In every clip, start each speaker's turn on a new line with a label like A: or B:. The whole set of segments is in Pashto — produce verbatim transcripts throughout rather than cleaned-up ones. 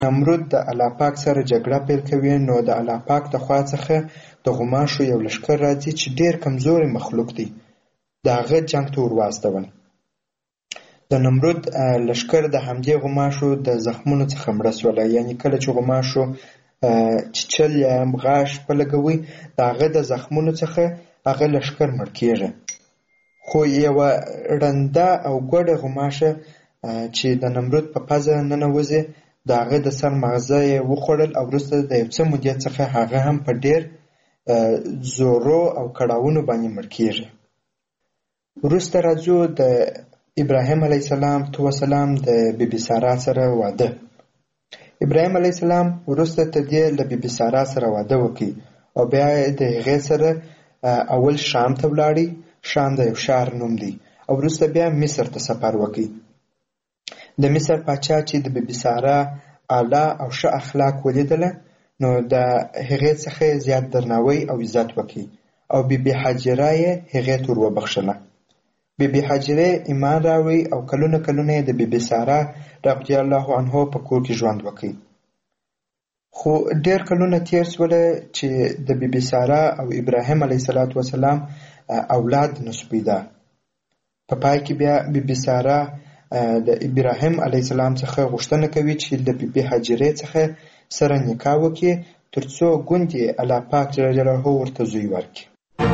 A: نمرود د الله پاک سره جګړه پیل کوي، نو د الله پاک د خوا څخه د غوماشو یو لښکر راځي چې ډېر کمزوري مخلوق دی، د هغه جنګ ته ور واستول. د نمرود لښکر د همدې غوماشو د زخمونو څخه مړه سوله. یعنې کله چې غوماشو چیچل یا غاښ په لګوي، د هغه د زخمونو څخه هغه لښکر مړ کېږي. خو یوه ړنده او ګوډه غوماشه چې د نمرود په پزه ننوځي، د هغه د سر مغزه یې وخوړل او وروسته د یو څه مودې څخه هغه هم په ډېر زورو او کړاوونو باندې مړ کېږي. وروسته راځو د ابراهیم علیه السلام تو وسلام د بی بی سارا سره واده. ابراهیم علیه السلام وروسته تر دې له بی بی سارا سره واده وکړي او بیا د هغې سره اول شام ته ولاړی. شام د یو ښار نوم دی. او وروسته بیا مصر ته سفر وکړي. د مصر پاچا چې د بی بی سارا اعلی او ښه اخلاق ولیدله، نو د هغې څخه زیات درناوی او عزت وکړي او بی بی حاجره یې هغې ته ور وبخښله. بی بی حاجره ایمان راوړی او کلونه کلونه یې د بی بی سارا رضی الله عنها په کور کې ژوند وکړي. خو ډېر کلونه تیر سوله چې د بی بی سارا او ابراهیم علیه السلام اولاد نشو پیدا. په پای کې بیا بی بی سارا د ابراهیم علیه السلام څخه غوښتنه کوي چې د بی بی حاجرې څخه سره نکاح وکړي، ترڅو ګوندې الله پاک جل جلاله ورته زوی ورکړي.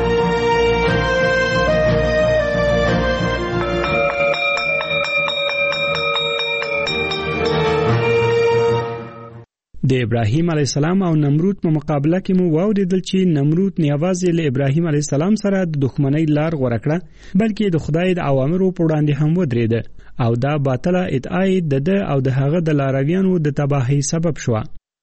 B: د ابراهیم علیه السلام او نمرود په مقابله کې مو واوریدل چې نمرود نه یوازې له ابراهیم علیه السلام سره د دښمنۍ لار غوره کړه، بلکې د خدای د اوامرو په وړاندې هم ودرېده او دا باطله ادعا یې د ده او د هغه د لارویانو د تباهۍ سبب شوه.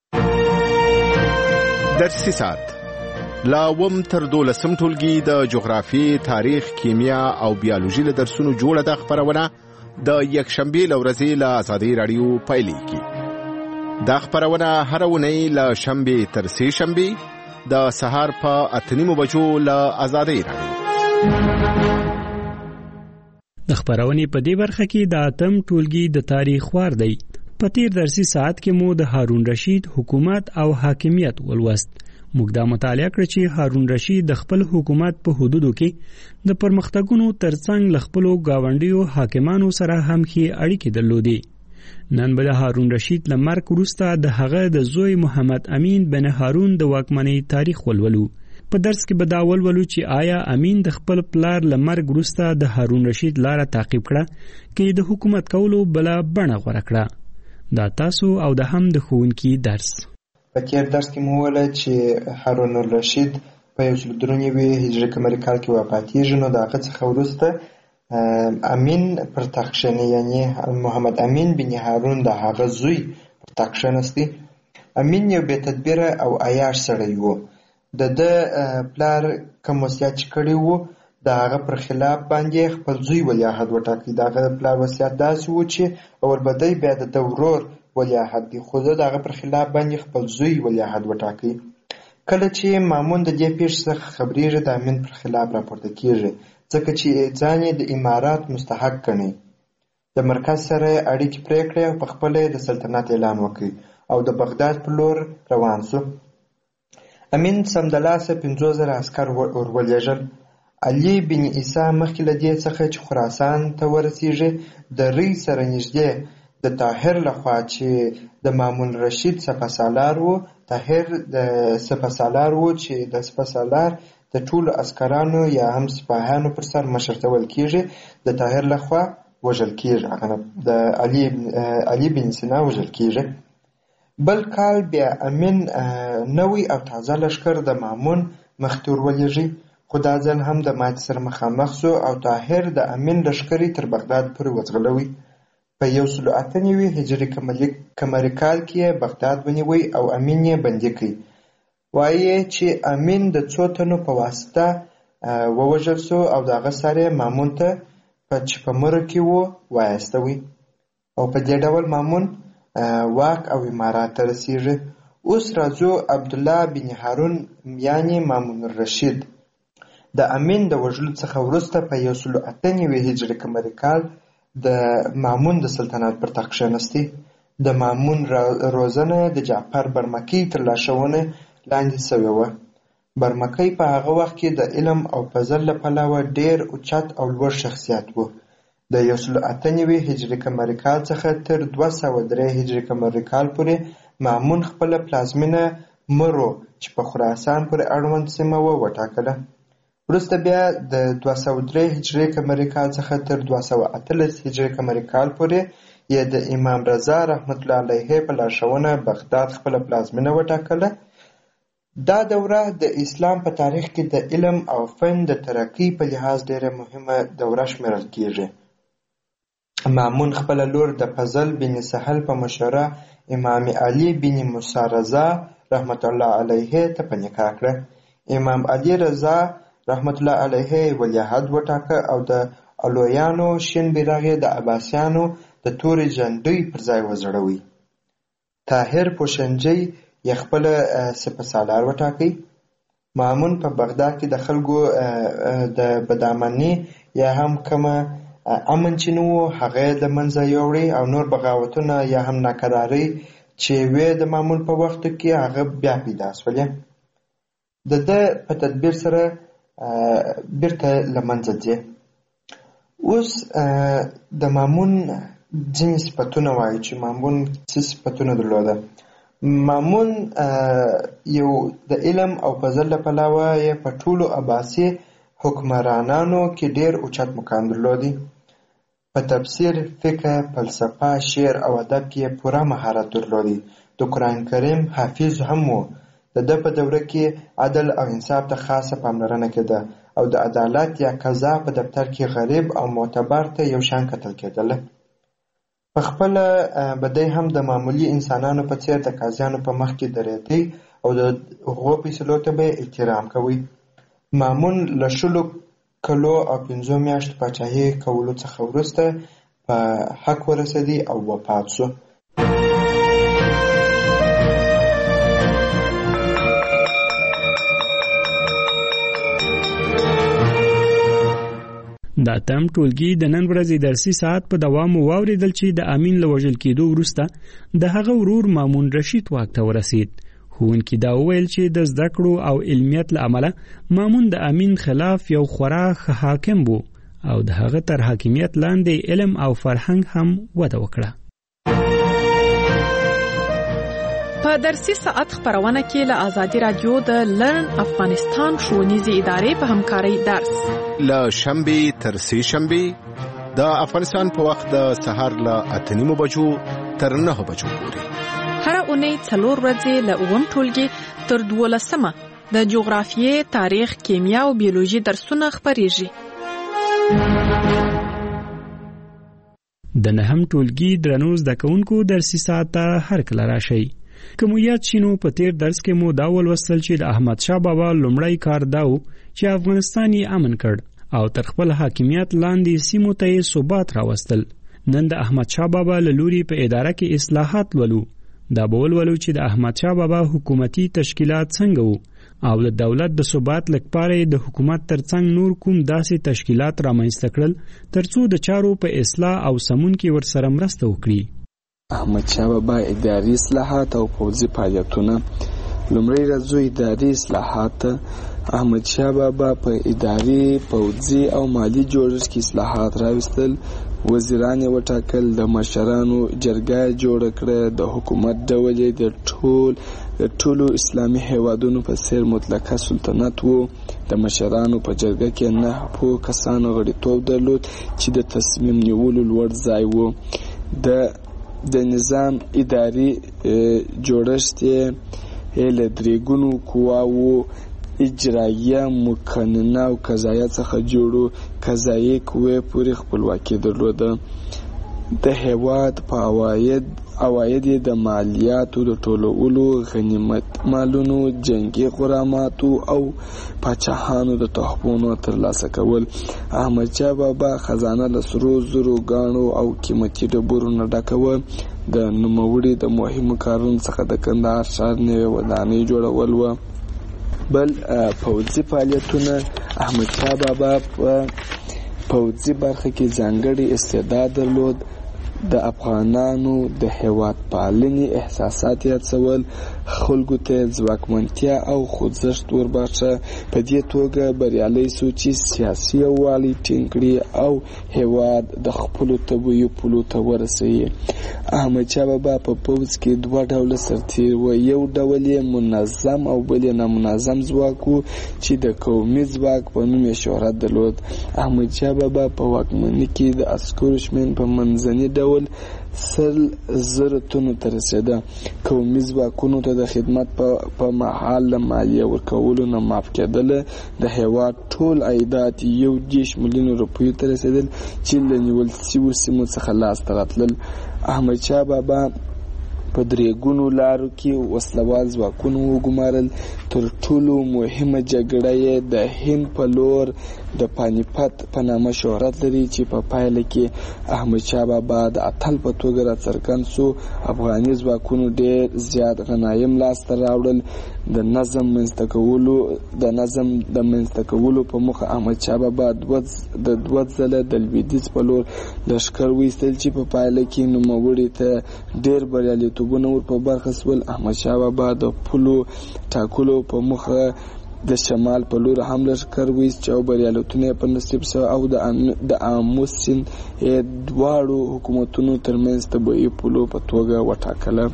C: درسي ساعت لا اووم تر دولسم ټولګي د جغرافیې، تاریخ، کیمیا او بیولوژي له درسونو جوړه ده خپرونه د یکشنبې له ورځې له ازادۍ راډیو پیلېږي. دا خپرونه هره اونۍ له شنبې تر سې شنبې د سهار په اته نیمو بجو له ازادۍ راډیو.
B: د خپرونې په دې برخه کې د اتم ټولګي د تاریخ وار دی. په تیر درسي ساعت کې مو د هارون رشید حکومت او حاکمیت ولوست. موږ دا مطالعه کړ چې هارون رشید د خپل حکومت په حدودو کې د پرمختګونو ترڅنګ له خپلو ګاونډیو حاکمانو سره هم ښې اړیکې درلودې. نن به د هارون رشید له مرګ وروسته د هغه د زوی محمد امین بن هارون د واکمنۍ تاریخ ولولو. په درس کې به دا ولولو چې آیا امین د خپل پلار له مرګ وروسته د هارون رشید لاره تعقیب کړه کې د حکومت کولو بله بڼه غوره کړه. دا تاسو او د هم د ښوونکي درس.
A: په تیر درس کې مو وویل چې هارون الرشید په یو سل درې نوي هجري قمري کال کې وفاتېږي، نو د هغه څخه وروسته امین پر تخت کښېني، یعنې محمد امین بن هارون د هغه زوی پر تخت کښېنستی. امین یو بې تدبیره او عیاش سړی و. د ده پلار کوم وصیت چې کړی و، د هغه پر خلاف باندې خپل زوی ولیعهد وټاکي. د هغه پلار وصیت داسې و چې اول به دی بیا د ده ورور ولیعهد دی، خو د هغه پر خلاف باندې خپل زوی ولیعهد وټاکي. کله چې مامون د دې پیښې څخه خبرېږي، د امین پر خلاف راپورته کېږي، ځکه چې ځان یې د امارات مستحق ګڼي. د مرکز سره اړیکې پرې کړې او په خپله یې د سلطنت اعلان وکړ او د بغداد په لور روان شو. امین سمدلاسه پنځوس زره عسکر ورولېږل. علي بن عیسی مخکې له دې څخه چې خراسان ته ورسېږي، د ری سره نږدې د طاهر لخوا چې د مامون رشید سپهسالار و، طاهر د سپهسالار و چې د سپهسالار د ټولو عسکرانو یا هم سپاهیانو پر سر مشرتول کېږي، د طاهر لخوا وژل کېږي، د علي علي بن سینا وژل کېږي. بل کال بیا امین نوی او تازه لښکر د مامون مخې ته ورولېږي، خو دا ځل هم د ماتې سره مخامخ شو او طاهر د امین لښکرې تر بغداد پورې وځغلوي. په یو سل اته نوي هجري قمري کال کې یې بغداد ونیوی او امین یې بندي کړي. وایي چې امین د څو تنو په واسطه ووژل شو او د هغه سر یې مامون ته چې په مره کې و وایستوي او په دې ډول مامون واک او امارات ته رسېږي. اوس راځو عبدالله بن هارون یعنې مامون الرشید د امین د وژلو څخه وروسته په یو سل اته نوي هجري قمري کال د مامون د سلطنت پر تخت کښېنستی. د مامون روزنه د جعفر برمکی تر لارښوونې لاندې شوې وه. برمکی په هغه وخت کې د علم او فضل له پلوه ډېر اوچت او لوړ شخصیت و. د یو سل اته نوي هجري قمري کال څخه تر دوه سوه درې هجري قمري کال پورې مامون خپله پلازمینه مرو چې په خراسان پورې اړوند سیمه وه وټاکله. وروسته بیا د دوه سوه درې هجري قمري کال څخه تر دوه سوه اتلس هجري قمري کال پورې یې د امام رضا رحمت الله علیه په لارښوونه بغداد خپله پلازمینه وټاکله. دا دوره د اسلام په تاریخ کې د علم او فن د ترقۍ په لحاظ ډېره مهمه دوره شمیرل کیږي. مامون خپله لور د فضل بن سهل په مشوره امام علي بن موسی رضا رحمت الله علیه ته په نکاح کړه. امام علي رضا رحمت الله علیه ولیعهد وټاکه او د علویانو شین بیرغ یې د عباسیانو د تورې جنډۍ پر ځای وځړوي. طاهر پوشنجي یې خپله سپهسالار وټاکئ. مامون په بغداد کې د خلکو د بدامني یا هم کومه امن چې نه و هغه یې له منځه یوړی او نور بغاوتونه یا هم ناکرارۍ چې وې د مامون په وخت کې هغه بیا پیدا شولې. د ده په تدبیر سره بیرته له منځه ځي. اوس د مامون ځینې صفتونه وایي چې مامون څه صفتونه درلوده. مامون یو د علم او فضل له پلوه یې په ټولو عباسي حکمرانانو کې ډېر اوچت مقام درلودی. په تفسیر، فقه، فلسفه، شعر او ادب کې یې پوره مهارت درلودی. د قرآن کریم حافظ هم و. د ده په دوره کې عدل او انصاف ته خاصه پاملرنه کېده او د عدالت یا قضا په دفتر کې غریب او معتبر ته یو شان کتل کېدله. په خپله به دی هم د معمولي انسانانو په څېر د قاضیانو په مخ کې درېدی او د هغو فیصلو ته به احترام کوي. مامون له شلو کلو او پنځو میاشتو پاچاهۍ کولو څخه وروسته په حق ورسېدی او وفات شو.
B: دا تم ټولګي د نن ورځې درسي ساعت په دوام واوریدل چې د امین له وژل کېدو وروسته د هغه ورور مامون رشید واک ته ورسید. ښوونکي دا وویل چې د زده کړو او علمیت له امله مامون د امین خلاف یو خورا ښه حاکم و او د هغه تر حاکمیت لاندې علم او فرهنګ هم وده وکړه.
D: په درسي ساعت خبرونه کې له آزادي رادیو د لرن افغانستان ښوونیزې ادارې په همکارۍ درس
C: له شنبې تر سې شنبې د افغانستان په وخت د سهار له اته نیمو بجو تر نهو بجو پورې
D: هر اونۍ څلور ورځې له اووم ټولګي تر دولسمه د جغرافیې، تاریخ، کیمیا او بیولوژي درسونه خپریږي.
B: د نهم ټولګي درنو زده کوونکو درسي ساعت ته هر کله راشئ. که مو یاد شي نو په تیر درس کې مو دا ولوستل چې د احمد شاه بابا لومړی کار دا و چې افغانستان یې امن کړ او تر خپل حاکمیت لاندې سیمو ته یې ثبات راوستل. نن د احمد شاه بابا له لوري په اداره کې اصلاحات ولو. دا به ولولو چې د احمد شاه بابا حکومتي تشکیلات څنګه وو او د دولت د ثبات لپاره د حکومت ترڅنګ نور کوم داسې تشکیلات رامنځته کړل ترڅو د چارو په اصلاح او سمون کې ورسره مرسته وکړي.
E: احمد شاه بابا اداري اصلاحات او پوځي فعالیتونه. لومړی راځو اداري اصلاحات. احمد شاه بابا په اداري، پوځي او مالی جوړښت کې اصلاحات راوستل. وزیران یې وټاکل، د مشرانو جرګه جوړه کړه. د حکومت ډول یې د ټول د ټولو اسلامي هیوادونو په څیر مطلقه سلطنت وو. د مشرانو په جرګه کې نه په کسانو غړیتوب درلود چې د تصمیم نیولو لوړ ځای وو. د د نظام اداري جوړښت یې له درې ګونو قواوو اجرائیه، مقننه او قضایه څخه جوړو. قضایي قوې پورې خپلواکي درلوده. د هیواد په عواید عواید یې د مالیاتو د ټولولو، غنیمت مالونو، جنگي غراماتو او پاچاهانو د تحفونو ترلاسه کول. احمد شاه بابا خزانه له سرو زرو، ګاڼو او قیمتي ډبرو نه ډکه وه. د نوموړي د مهمو کارونو څخه د کندهار ښار نوې ودانۍ جوړول وه. بل پوځي فعالیتونه. احمد شاه بابا په پوځي برخه کې ځانګړی استعداد درلود. د افغانانو د هیواد پالنې احساسات یادول، خلکو ته ځواکمنتیا او خوځښت ورباښه. په دې توګه بریالی سو چې سیاسي یووالی ټینګ کړي او هیواد د خپلو طبیعي پولو ته ورسوي. احمدشاه بابا په پوځ کې دوه ډوله سرتیر و. یو ډول یې منظم او بل یې نامنظم ځواک و چې د قومي ځواک په نوم یې شهرت درلود. احمدشاه بابا په واکمنۍ کې د عسکرو شمېر په منځني ډول سل زره تنو ته رسېده. قومي ځواکونو ته د خدمت په مهال له مالیې ورکولو نه معاف کېدله. د هېواد ټول عایدات یو دېرش میلیونه روپیو ته رسېدل چې له نیول شویو سیمو څخه لاسته راتلل. احمدشاه بابا په درې ګونو لارو کې وسلوال ځواکونه وګمارل. تر ټولو مهمه جګړه یې د هند په لور د پانیپت په نامه شهرت لري چې په پایله کې احمدشاه بابا د اتل په توګه راڅرګند سو. افغاني ځواکونو ډېر زیات غنایم لاسته راوړل. د نظم منځته کولو د نظم د منځته کولو په موخه احمدشاه بابا د دوه ځله د لویدیځ په لور لښکر وایستل چې په پایله کې نوموړي ته ډېر بریالیتوبونه ور په برخه سول. احمدشاه بابا د پولو ټاکلو په موخه د شمال په لور هم لښکر وایست او بریالیتونه په نصیب سو او د آمو سیند دواړو حکومتونو ترمنځ طبیعي پولو په توګه وټاکله.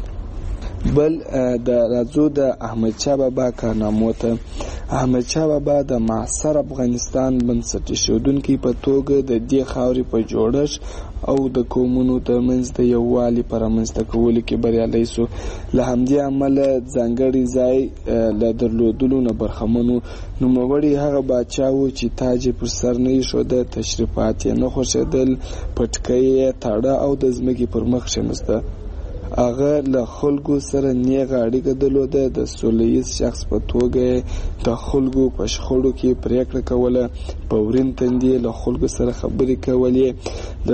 E: بل د راځو د احمدشاه بابا کارنامو ته. احمدشاه بابا د معاصر افغانستان بنسټ ایښودونکي په توګه د دې خاورې په جوړښت او د قومونو ترمنځ د یووالي په رامنځته کولو کې بریالی سو. له همدې امله ځانګړی ځای له درلودلو نه برخمن و. نوموړی هغه پاچا و چې تاج یې پر سر نه ایښوده، تشریفات یې نه خوښېدل، پټکۍ یې تاړه او د ځمکې پر مخ کښېناسته. هغه له خلکو سره نیغه اړیکه درلوده. د سوله ییز شخص په توګه د خلکو په شخړو کې پریکړه کوله. په ورین تندي له خلکو سره خبرې کولې. د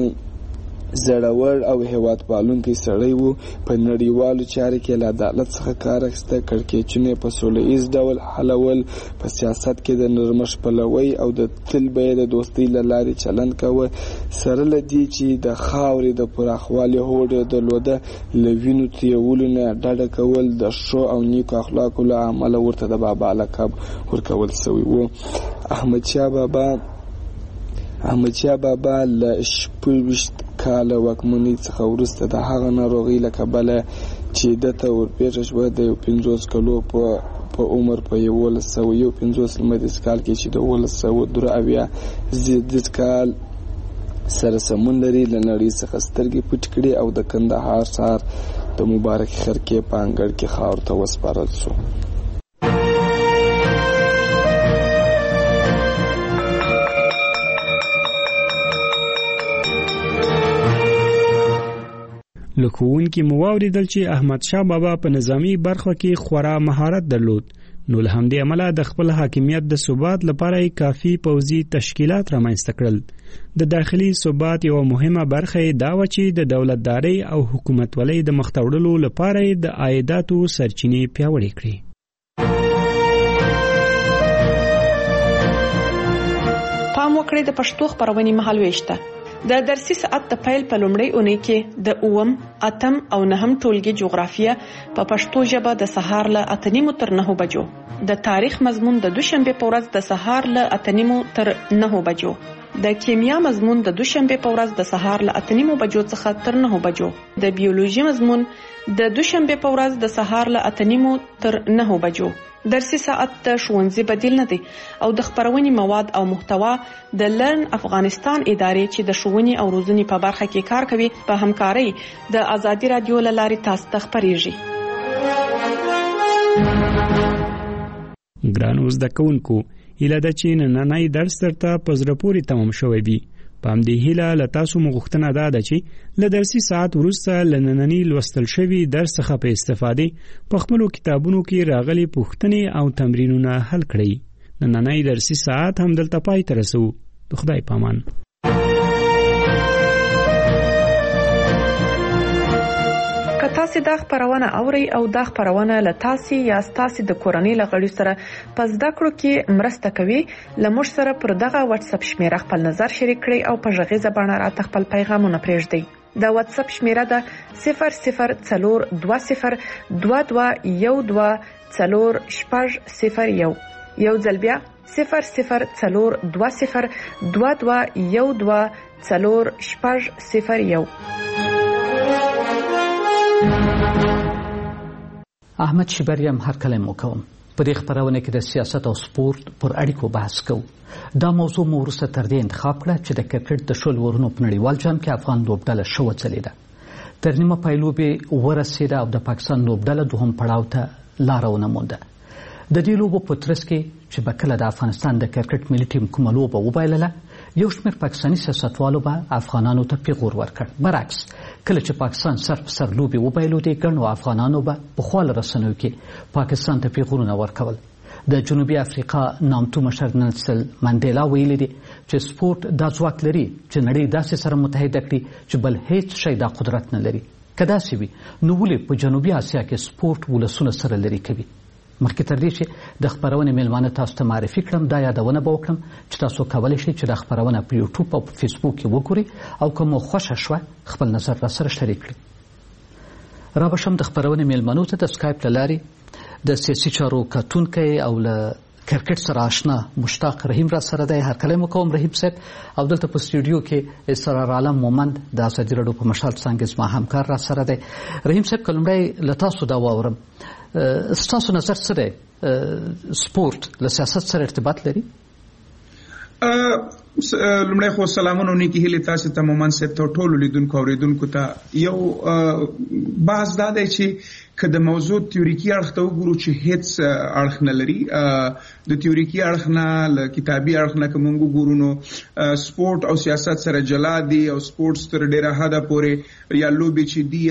E: زړور او هیواد پالونکی سړی و. په نړیوالو چارو کې له عدالت څخه کار اخیسته. کړکېچونه په سوله ییز ډول حلول. په سیاست کې د نرمښت پلوی او د تل به د دوستۍ له لارې چلند کوه. سره له دې چې د خاورې د پراخوالي هوډ یې درلوده، له وینو تویولو نه ډډه کول. د ښو او نیکو اخلاقو له امله ورته د بابا لقب ورکول سوی و. احمدشاه بابا احمدشاه بابا له شپږویشت کاله واکمنۍ څخه وروسته د هغه ناروغۍ له کبله چې دته ورپېښه شوه د یو پنځوس کلو په په عمر په یولس سوه یو پنځوس لمریز کال کې چې د اوولس سوه درې اویا زیږدیز کال سره سمون لري، له نړۍ څخه سترګې پټې کړې او د کندهار ښار د مبارک خرقې په انګړ کې خاورو ته وسپارل شو.
B: له ښوونکي مو واورېدل چې احمدشاه بابا په نظامي برخه کې خورا مهارت درلود، نو له همدې امله د خپل حاکمیت د ثبات لپاره یې کافي پوځي تشکیلات رامنځته کړل. د داخلي ثبات یوه مهمه برخه یې دا وه چې د دولتدارۍ او حکومتولۍ د مخته وړلو لپاره یې د عایداتو سرچینې پیاوړې کړې.
D: پام وکړئ د پښتو خپرونې مهالوېش ته. د درسي ساعت د پیل په لومړۍ اونۍ کې د اووم، اتم او نهم ټولګي جغرافیه په پښتو ژبه د سهار له اته نیمو تر نهو بجو، د تاریخ مضمون د دوشنبه په ورځ د سهار له اته نیمو تر نهو بجو، د کیمیا مضمون د دوشنبه په ورځ د سهار له اته نیمو بجو څخه تر نهو بجو، د بیولوژي مضمون د دوشنبه په ورځ د سهار له اته نیمو تر نهو بجو. درسي ساعت د ښوونځي بدیل نه دی او د خپرونې مواد او محتوا د لرن افغانستان ادارې چې د ښوونې او روزنې په برخه کې کار کوي په همکارۍ د ازادي رادیو له لارې تاسو ته خپریږي.
B: ګرانو زده کوونکو، هیله ده چې نننی درس درته په زړه پورې تمام شوی وي. په همدې هیله له تاسو مو غوښتنه ده ده چې له درسي ساعت وروسته له ننني لوستل شوي درس څخه په استفادې په خپلو کتابونو کې راغلي پوښتنې او تمرینونه حل کړئ. نننی درسي ساعت هم دلته پای ته رسو. د خدای پامان.
D: که تاسو دا خبرونه اورئ او دا خبرونه له تاسو یا تاسو د کورنۍ لغړي سره په زده کړو کې مرسته کوي، لمر سره پر دغه واتس اپ شمیره خپل نظر شریک کړئ او په ژغې زبانه راته خپل پیغامونه پرېږدئ. د واتس اپ شمیره ده صفر صفر څلور دوه صفر دوه دوه یو دوه څلور شپږ صفر یو. یو ځل بیا صفر صفر څلور دوه صفر دوه دوه یو دوه څلور شپږ صفر یو.
F: احمد شیبریم هر کله مو کوم په دې خبرونه کې د سیاست او سپورت پر اړیکو بحث کوو. دا موضوع مو وروسته تر دې انتخاب کړه چې د کرکټ د شل ورونو په نړیوال جام کې افغان لوبډله ښه وځلېده. تر نیمه پای لوبې ورسېده او د پاکستان لوبډله دوهم پړاو ته لاره ونه مونده. د دې لوبو په ترڅ کې چې به کله د افغانستان د کرکټ ملي ټیم کومه لوبه وبایلله، یو شمېر پاکستاني سیاستوالو به افغانانو ته پیغور ورکړ. برعکس کله چې پاکستان سر په سر لوبې وبایلودې، ګڼو افغانانو به په خواله رسنیو کې پاکستان ته پیغورونه ورکول. د جنوبي افریقا نامتو مشر نیلسن منډیلا ویلي دي چې سپورت دا ځواک لري چې نړۍ داسې سره متحده کړي چې بل هیڅ شی دا قدرت نه لري. که داسې وي نو ولې په جنوبي اسیا کې سپورت ولسونه سره لري کوي؟ مخکې تر دې چې د خبرونې میلمانه تاسو ته معرفي کړم، دا یادونه به وکړم چې تاسو کولی شئ چې دا خبرونه په یوټیوب او په فیسبوک کې وګورئ او که مو خوښه شوه خپل نظر راسره شریک کړئ. رابشم د خبرونې میلمنو ته د سکایپ له لارې د سیاسي چارو کتونکی او له کرکټ سره آشنا مشتاق رحیم را سره دی. هر کله مو کوم رحیم صاحب. او دلته په سټوډیو کې اسرار عالم مومند د ازادي راډیو په مشال څنګه زما همکار را سره دی. رحیم صاحب کلمړی له تاسو دا واورم، ستاسو نظر څه دی؟ سپورت له سیاست سره ارتباط لري؟
G: لمړی خو سلامونه نیکی هیلې تاسو ته مومن صاحب ته ټولو لیدونکو اوریدونکو ته. یو بحث دا دی چې که د موضوع تیوریکي اړخ ته وګورو چې هیڅ اړخ نه لري. د تیوریکي اړخ نه له کتابي اړخ نه که موږ وګورو نو سپورت او سیاست سره جلا دي او سپورت تر ډیره حده پورې یا لوبې چې دي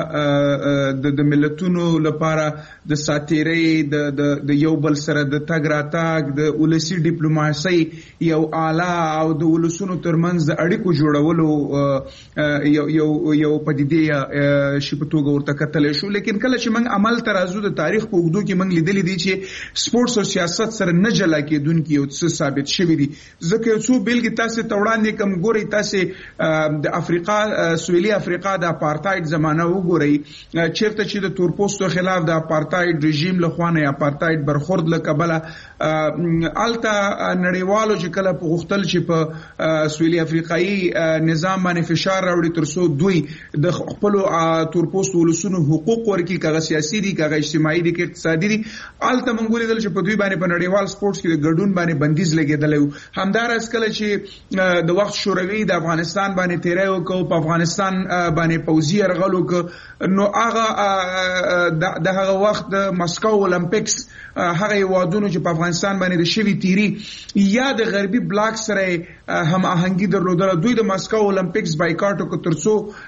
G: هغه د ملتونو لپاره د ساتیرۍ د یو بل سره د تګ راتګ د ولسي ډیپلوماسۍ یو اعلی او د ولسونو ترمنځ د اړیکو جوړولو یو یو یو پدیدې شي په توګه ورته کتلی شو. لیکن کله چې موږ عمل ته راځو د تاریخ په اوږدو کې موږ لیدلی دي چې سپورټس او سیاست سره نه جلا کېدونکي یو څه ثابت شوي دي. ځکه یو څو بیلګې تاسې ته وړاندې کوم. ګورئ تاسې د افریقا سویلي افریقا د اپارتایډ زمانه وګورئ، چېرته چې د تورپوستو خلاف د اپارتایډ رژیم لخوا نه اپارتایډ برخورد له کبله هلته نړیوالو چې کله په غوښتل چې په سویلي افریقایي نظام باندې فشار راوړي تر څو دوی د خپلو تورپوستو ولسونو حقوق ورکړي، که هغه سیاسي دي که هغه اجتماعي دي که اقتصادي دي، هلته موږ ولیدل چې په دوی باندې په نړیوال سپورټس کې د ګډون باندې بندیز لګېدلی و. همداراز کله چې د وخت شوروي د افغانستان باندې تیری وکړو، په افغانستان باندې پوځي یرغل وکړ، نو هغه د هغه وخت د مسکو اولمپیکس هغه هیوادونو چې په افغانستان باندې د شوي تیری یا د غربي بلاک سره هم آهنګي درلودله، دوی د مسکو اولمپیکس بایکاټ وکړ تر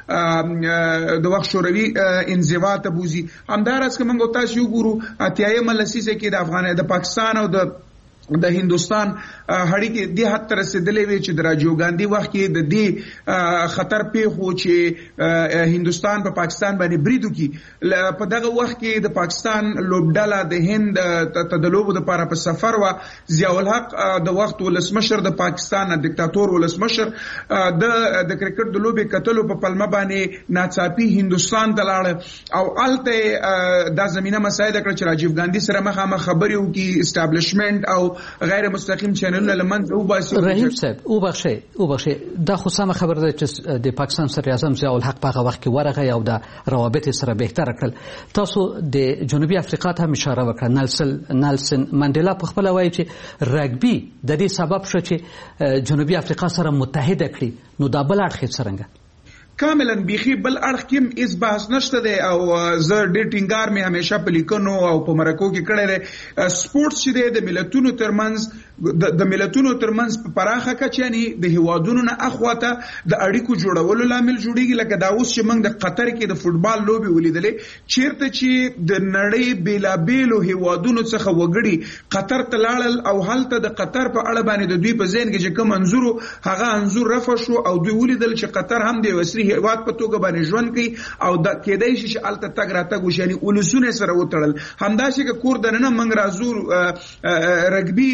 G: څو د وخت شوروي انزوا ته بوزي. همداراز که موږ تاسو وګورو اتیایمه لسیزه کې د افغان د پاکستان او د د هندوستان هړیکې دې حد ته رسېدلې وې چې د راجیو ګاندي وخت کې د دې خطر پیښ و چې هندوستان په پاکستان باندې برید وکړي. په دغه وخت کې د پاکستان لوبډله د هند ته د لوبو دپاره په سفر وه. ضیاء الحق د وخت ولسمشر د پاکستان دیکتاتور ولسمشر د د کرکټ د لوبې کتلو په پلمه باندې ناڅاپي هندوستان ته لاړه او هلته دا زمینه مساعده کړه چې راجیو ګاندي سره مخامخ خبرې وکړي، اسټابلیشمنټ او غیر مستقیم چینلونه لمنځه وباسي.
F: رحیم صاحب وبخښئ وبخښئ دا خو سمه خبره ده چې د پاکستان صدر اعظم ضیاء الحق په هغه وخت کې ورغی او د روابط سره بهتره کړل. تاسو د جنوبي افریقا ته هم اشاره وکړه. نیلسن نیلسن منډیلا په خپله وایي چې رګبي د دې سبب شو چې جنوبي افریقا سره متحده کړي، نو دا بل اړخ یې څرنګه؟
G: کاملا بیخي بل اړخ کې هیڅ بحث نشته دی او زه ډېر ټینګار مې همیشه په لیکنو او په مرکو کې کړی دی. سپورټس چې دی د ملتونو ترمنځ د ملتونو ترمنځ په پراخه کچه یعنې د هیوادونو نه اخواته د اړیکو جوړولو لامل جوړیږي. لکه دا اوس چې موږ د قطر کې د فوټبال لوبې ولیدلې، چیرته چې د نړۍ بېلابېلو هیوادونو څخه وګړي قطر ته لاړل او هلته د قطر په اړه باندې د دوی په ذهن کې چې کوم انځور هغه انځور رفع شو او دوی ولیدل چې قطر هم د یو هیواد په توګه باندې ژوند کوي او د کېدای شي چې هلته تګ راتګ وشي، یعنې ولسونه سره وتړل. همداسې که کور دننه موږ راځو رګبي داسې یو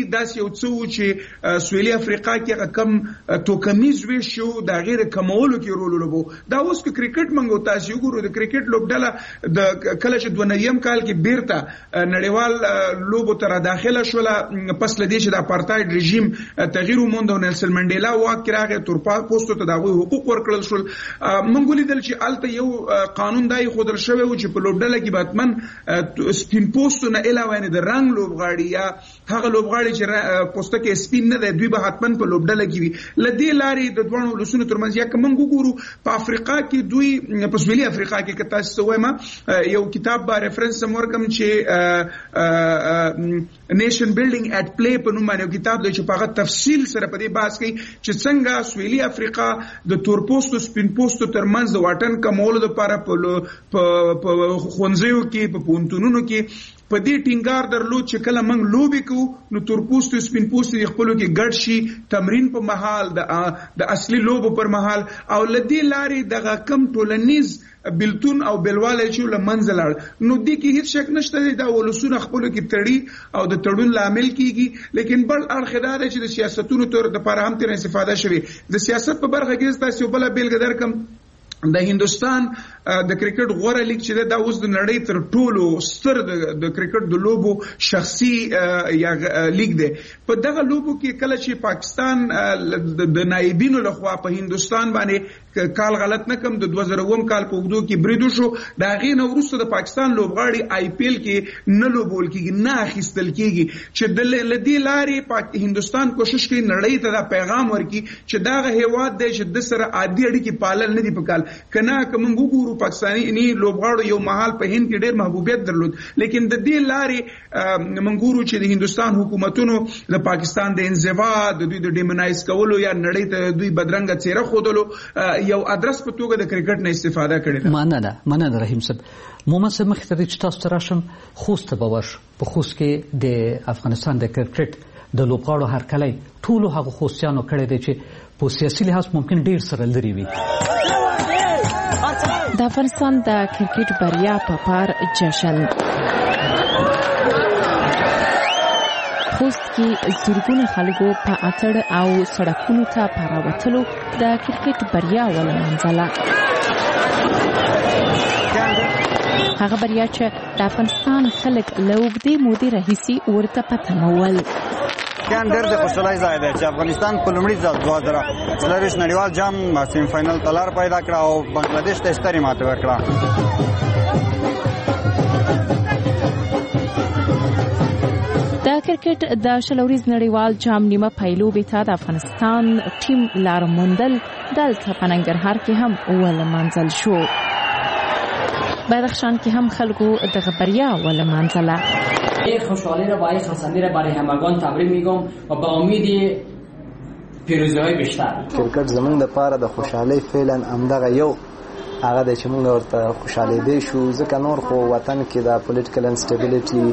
G: څه و چې سویلي افریقا کې کم توکمیز ویش شو د غیر کمولو کې رول لوبو. دا اوس کې کرکټ منغو تاسو وګورئ د کرکټ لوبډله د کله چې دوه نویم کال کې بیرته نړیوال لوبو تر داخله شول پس لدې چې د اپارټایډ رژیم تغییر وموند او نیلسن منډیلا واک کې راغی تورپا پوسټو ته دغه حقوق ورکړل شول. موږ ولیدل چې الته یو قانون دای خودل شوی و چې په لوبډله کې باتمن سپین پوسټو نه علاوه نه د رنگ لوبغاړي یا هغه لوبغاړي چې پوسټه کې سپین نه دی دوی به حتمن په لوبډله کې وي. لدې لارې د دوه ولسونو ترمنځ یا کوم وګورو په افریقا کې دوی په سویلي افریقا کې کته سوېما یو کتاب با ریفرنس ورکم چې نیشن بیلډینګ اټ پلی په نوم باندې کتاب دی چې په هغه تفصیل سره په دې بحث کوي چې څنګه سویلي افریقا د تور پوسټو سپین پوسټو ترمنځ د واټن کمولو لپاره په خونځیو کې په پونتونونو کې په دې ټینګار درلود چې کله موږ لوبي کوو نو تور پوسټو سپین پوسټو خپلو کې ګډ شي تمرین په محل د اصلي لوبو پر محل او لدې لارې دغه کم ټولنیز بلتون او بلواله چې لمنځل نو دې کې هیڅ شک نشته دا ولسونه خپلو کې تړي او د تړون لامل کیږي. لیکن بل اړخ دا دی چې د سیاستونو تر د لپاره هم تر استفاده شوی د سیاست په برخه کې تاسو بل بیلګه درکم د هندستان د کرکټ غوړه لیګ چې دا اوس د نړۍ تر ټولو ستر د کرکټ د لوبو شخصي یا لیګ دی. په دغه لوبو کې کله چې پاکستان د نائبینو لخوا په هندستان باندې کال غلط نه کم د دوه زره اووه کال په وګړو کې بریدو شو دا غي نو وروسته د پاکستان لوبغاړي آی پی ایل کې نه لوبول کېږي نه اخیستل کېږي چې د لدې لارې پاک هندستان کوشش کوي نړۍ ته دا پیغام ورکړي چې دا هیواد دی چې د سره عادي اړیکې پالل نه دي پکال کنه کوم وګورو پاکستاني لوبغاړو یو محل په هند کې ډېر محبوبیت درلود. لیکن د دې لارې منګورو چې د هندستان حکومتونو د پاکستان د انزوا د دوی د ډیمونایز کولو یا نړۍ ته دوی بدرنګه څیره خودلو یو ادرس په توګه د کرکټ نه استفاده کړې ده.
F: مننه مننه رحیم صاحب. مومن صاحب مخ ته چې تاسو راشم خوست به ورش په خوست کې د افغانستان د کرکټ د لوبغاړو هرکلی ټولو هغه خوستیانو کړی دی چې په سیاسي لحاظ ممکن ډیر سره لري وي.
H: د افغانستان د کرکټ بریا په پار جشن خوست کې زرګونه خلکو په اتړ او سړکونو ته پراوتلو د کرکټ بریا ولمنځله. هغه بریا چې د افغانستان خلک له اوږدې مودې راهیسې ورته په تمه ول.
I: ګان ډېر د خوشحالۍ ځای دی چې افغانستان په لومړي ځل دوه زره څلرویشت نړیوال جام سیم فاینل ته لار پیدا کړه او بنګلادیش ته سترې ماتې ورکړه.
H: د کرکټ د شلوريز نړیوال جام نیمه پایلوبې ته د افغانستان ټیم لار موندل دلته په ننګرهار کې هم ولمنځل شو. بدخشان کې هم خلکو دغه بریا ولمنځله.
J: این خوشحالی را با این خرسندی را برای همگان تبریک میگم و با امید پیروزی های بیشتر.
K: کرکټ زمونږ لپاره د خوشحالۍ فعلا همدغه یو هغه د چې موږ ورته خوشحالي دی شو ځکه نور خو وطن کې د پولیټیکل انسټیبیلیټي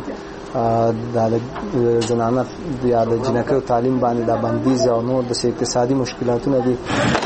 K: د زنانه یا د جنکو تعلیم باندې د بندیز او نور د اقتصادي مشکلاتونه دي.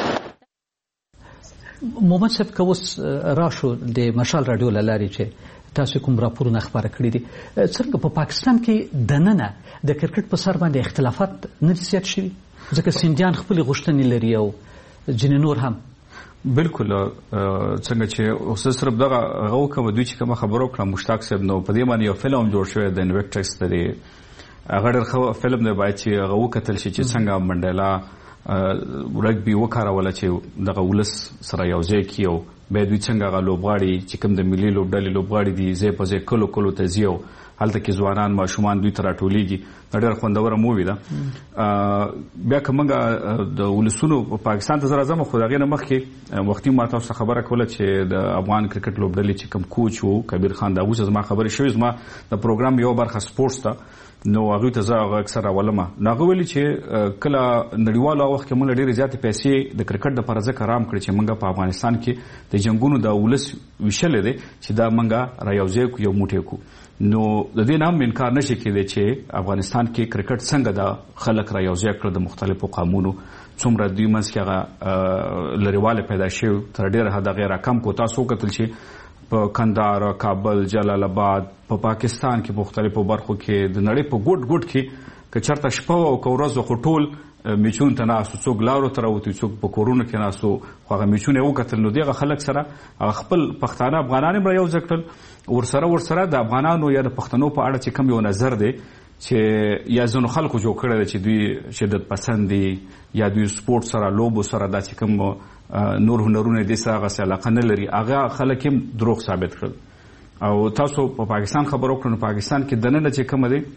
F: محمد صاحب کوس راشو د مشال رادیو لاري چې تاسو کوم راپورونه خبره کړی دي څنګه په پاکستان کې د نننه د کرکټ په سر باندې اختلافات نه زیات شوي ځکه سندیان خپل غوښتنې لري او جن نور هم
L: بالکل څنګه چې اوس صرف دغه غو کوم دوی چې کوم خبرو کړم مشتاق صاحب نو په دې باندې یو فلم جوړ شوی د انویکټکس دی هغه ډېر فلم دی باید چې غو کتل شي چې څنګه منډیلا رګبي وکاروله چې دغه ولس سره یو ځای کیو به دوی څنګه غو لوبغاړي چې کوم د ملي لوبډلې لوبغاړي دي زه په ځای کلو کلو ته زیو هلته کې ځوانان ماشومان دوی تر ټولېږي ډېر خوندوره مووی ده. بیا کومه د ولسونو پاکستان ته زره زمو خو دغه نه مخکې وختي ما تاسو خبره کوله چې د افغان کرکټ لوبډلې چې کوم کوچ وو کبیر خان دا اوس زما خبره شوې زما د پروګرام یو برخه سپورتس ته نو هغه ته زه اکثر اولمه ناغه ویلي چې کله نړیوالو وخت کې موږ ډېر زیات پیسې د کرکټ د پرځه کرام کړی چې موږ په افغانستان کې د جنگونو د ولس وشل دي چې دا موږ را یوځای کو یو موټی کو نو د دې نام انکار نشي کېدی چې افغانستان کې کرکټ څنګه د خلک را یوځای کړ د مختلفو قومونو څومره دوی منځ کې هغه لريواله پیدا شوه تر ډېر حد غیر کم کو تاسو کتل چې په کندهار کابل جلال آباد په پاکستان کې مختلفو برخو کې د نړۍ په ګډ ګډ کې که چرته شپه او که ورځ خو ټول میچون ته ناستو څوک لارو ته راوتي څوک په کورونو کې ناستو خو هغه میچونه وکتل نو دغه خلک سره خپل پښتانه افغانان هم یو ځای کړل ورسره ورسره د افغانانو یا د پښتنو په اړه چې کوم یو نظر دی چې یا ځینو خلکو جوړ کړی دی چې دوی شدت پسند دي یا دوی سپورټ سره لوبو سره دا چې کوم نور هنرونه دي سره هغسې علاقه نه لري هغه خلک هم دروغ ثابت کړل او تاسو په پا پاکستان خبر وکړو نو پاکستان کې دننه چې کومه دی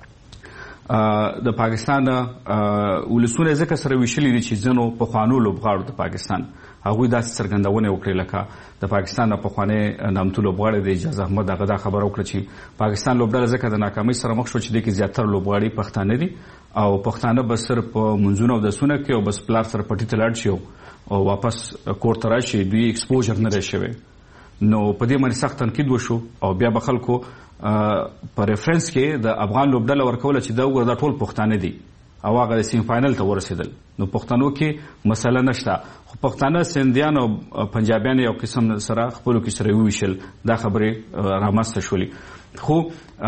L: د پاکستان ولسونه ځکه سره ویشلي دي چې ځینو پخوانو لوبغاړو د پاکستان هغوی داسې څرګندونه وکړې لکه د پاکستان د پخوانی نامتو لوبغاړی د اجاز احمد هغه دا خبره وکړه چې پاکستان لوبډله ځکه د ناکامۍ سره مخ شو چې دې کې زیاتره لوبغاړي پښتانه دي او پښتانه به صرف په منځونه او دسونه کې او بس پلار سره پټي ته لاړ شي او واپس کور ته راشي دوی ایکسپوژر نه دی شوی نو په دې باندې سخت تنقید وشو او بیا به خلکو په ریفرنس کې د افغان لوبډله ورکوله چې دا وګوره دا ټول پښتانه دي او هغه د سیمی فاینل ته ورسېدل نو پښتنو کې مسله نشته خو پښتانه سندیان او پنجابیان یو قسم سره خپلو کې سره وویشل دا خبرې رامنځته شولې خو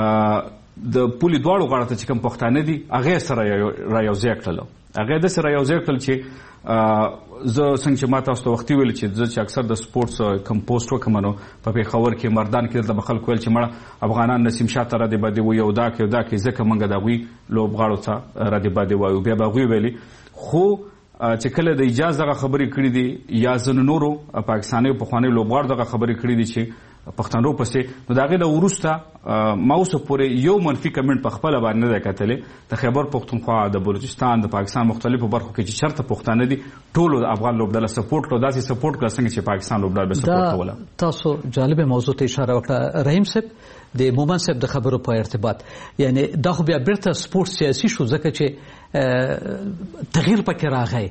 L: د پولې دواړو غاړه ته چې کوم پښتانه دي هغې سره را یوځای کړل هغې داسې را یوځای کړل چې زه څنګه چې ما تاسو ته وختي ویل چې زه چې اکثر د سپورټس کم پوسټ وکړم نو په پېښور کې مردان کې دلته به خلکو ویل چې مړه افغانان نسیم شاه ته رادې بادې وایي او دا کې او دا کې ځکه موږ د هغوی لوبغاړو ته رادې بادې وایو بیا به هغوی ویلي خو چې کله د اجاز دغه خبرې کړي دي یا ځینو نورو پاکستانیو پخوانیو لوبغاړو دغه خبرې کړي دي چې پښتنو پسې نو د هغې نه وروسته ما اوسه پورې یو منفي کمنټ په خپله باندې نه دی کتلی د خیبر پښتونخوا د بلوچستان د پاکستان مختلفو برخو کې چې چېرته پښتانه دي ټولو د افغان لوبډله سپورټ کړو داسې سپورټ کړه څنګه چې پاکستان لوبډله به سپورټ کوله
F: تاسو جالبه موضوع ته اشاره وکړه رحیم صاحب د مومن صاحب د خبرو په ارتباط یعنی دا خو بیا بیرته سپورټ سیاسي شو ځکه چې تغییر پکې راغی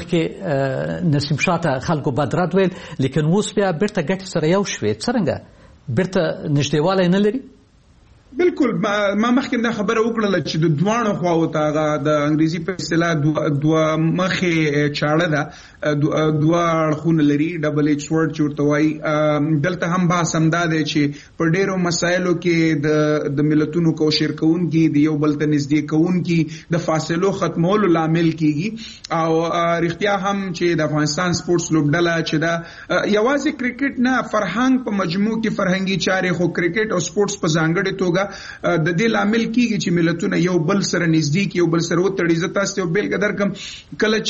F: مخکې نسیم شاه ته خلکو بدرد ویل لیکن اوس بیا بیرته ګټې سره یو شوې څرنګه بیرته نږدېوالی نه لري
G: بالکل ما مخکې دا خبره وکړله چې د دواړو خواو ته هغه د انګریزي په اصطلاح دوه مخې چاړه ده دوه اړخونه لري ډبل ایچ ورډ چې ورته وایي دلته هم بحث همدا دی چې په ډېرو مسایلو کې د ملتونو کوشر کوونکي د یو بل ته نږدې کوونکي د فاصلو ختمولو لامل کیږي او رښتیا هم چې د افغانستان سپورټس لوبډله چې دا یوازې کرکټ نه فرهنګ په مجموع کې فرهنګي چارې خو کرکټ او سپورټس په ځانګړې توګه د دې لامل کیږي چې ملتونه یو بل سره نږدې کی یو بل سره وتړي زه تاسو ته بیلګه درکم کله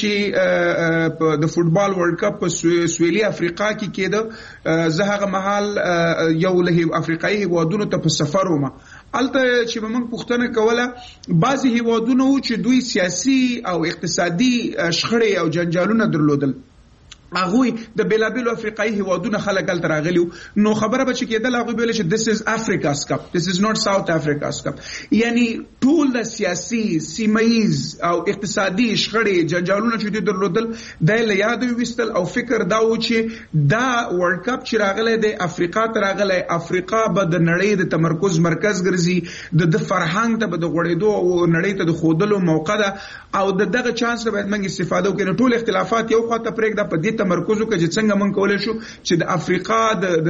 G: چې د فوتبال ورلد کپ په سویلي افریقا کې کېده زه هغه مهال یو له افریقایي هیوادونو ته په سفر وم الته چې موږ پوښتنه کوله بعضی هیوادونو چې دوی سیاسي او اقتصادي شخړې او جنجالونه درلودل هغوی د بیلابیلو افریقایي هیوادونو خلک هلته راغلي نو خبره به چې کېدل هغوی به ویل چې this is Africa's cup this is not South Africa's cup یعنی ټول د سیاسي سیمهیز او اقتصادي شخړې جنجالونه چې دوی درلودل دا یې له یاده وویستل او فکر دا و چې دا ورلد کپ چې راغلی دی افریقا ته راغلی افریقا به د نړۍ د تمرکز مرکز ګرځي د د فرهنګ ته به د غوړېدو او نړۍ ته د ښودلو موقع ده او د دغه چانس نه باید موږ استفاده وکړو ټول اختلافات یو خواته پرېږده په دې تمرکز وکړي چې څنګه موږ کولی شو چې د افریقا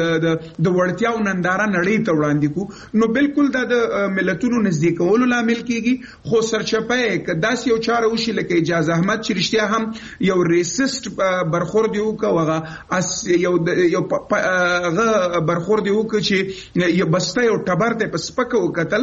G: د د وړتیاو ننداره نړۍ ته وړاندې کړو نو بالکل دا د ملتونو نږدې کولو لامل کیږي خو سرچپه یې که داسې یو چاره وشي لکه اجاز احمد چې رښتیا هم یو ریسسټ برخورد یې وکړو هغه یو یو هغه برخورد یې وکړو چې یو بسته یو ټبر ته په سپکه وکتل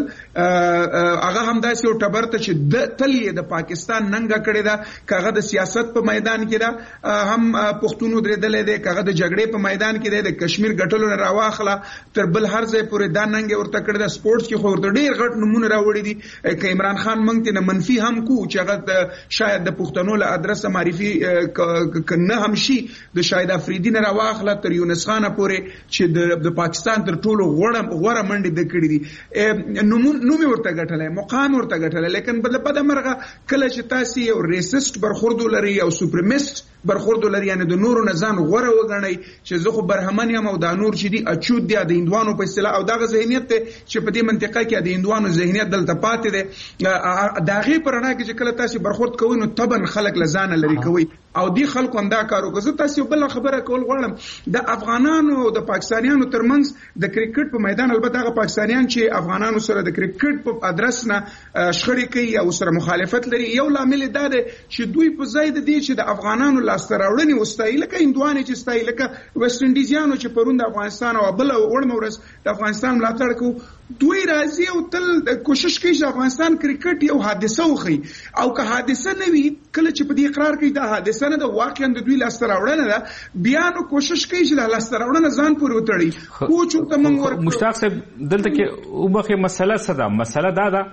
G: هغه هم داسې یو ټبر ته چې تل یې د پاکستان ننګه کړې ده که هغه د سیاست په میدان کې ده هم پښتونو درېدلې دی که هغه د جګړې په میدان کې دی د کشمیر ګټلو نه راواخله تر بل هر ځای پورې دا ننګې ورته کړې ده سپورټس کې خو ورته ډېر غټ نومونه راوړي دي که عمران خان موږ ته نه منفي هم کو چې هغه شاید د پښتنو له ادرسه معرفي که نه هم شي د شاهد افریدي نه راواخله تر یونس خانه پورې چې د پاکستان تر ټولو غوره منډې د کړي دي نوم یې ورته ګټلی مقام ورته ګټلی لیکن بده مرغه کله چې تاسې یو ریسسټ برخورد ولرئ او سوپریمیسټ برخورد ولري یعنی د نورو نه ځان غوره وګڼئ چې زه خو برهمن یم او دا نور چې دي اچود دي د هندوانو په اصطلاح او دغه ذهنیت دی چې په دې منطقه کې د هندوانو ذهنیت دلته پاتې دی د هغې په رڼا کې چې کله تاسې برخورد کوئ نو طبعا خلک له ځانه لرې کوئ او دی خلکو هم دا کار وکړ. زه تاسو بل خبره کول غواړم د افغانانو او د پاکستانیانو ترمنځ د کرکټ په میدان، البته هغه پاکستانیان چې افغانانو سره د کرکټ په ادرس نه شخړې کوي او سره مخالفت لري، یو لامل دا دی چې دوی په ځای د دې چې د افغانانو لاسته راوړنې وستایي، لکه هندوانې چې ستایي، لکه ویسټ انډیزیانو چې پرون د افغانستان او بل وړمه ورځ د افغانستان ملاتړ کوي، دوی راځي او تل کوشش کوي چې افغانستان کرکټ یو حادثه وخی، او که حادثه نه وي کله چې په دې اقرار کوي دا حادثه نه ده، واقعا د دوی لاسته راوړنه ده، بیا نو کوشش کوي چې د لاسته راوړنه ځان پورې وتړي. کوچ ته موږ ورکړو.
L: مشتاق صاحب دلته کې وبخې مسله څه ده؟ مسله دا ده